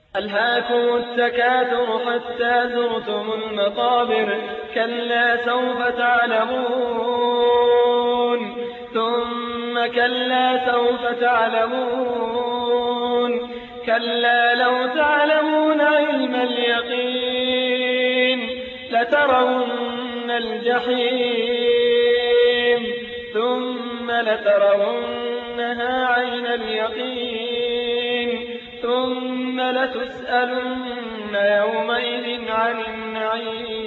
ألهاكم التكاثر حتى زرتم المقابر كلا سوف تعلمون ثم كلا سوف تعلمون كلا لو تعلمون علم اليقين لترون الجحيم ثم لترونها عين اليقين ثم لتسألن يومئذ عن النعيم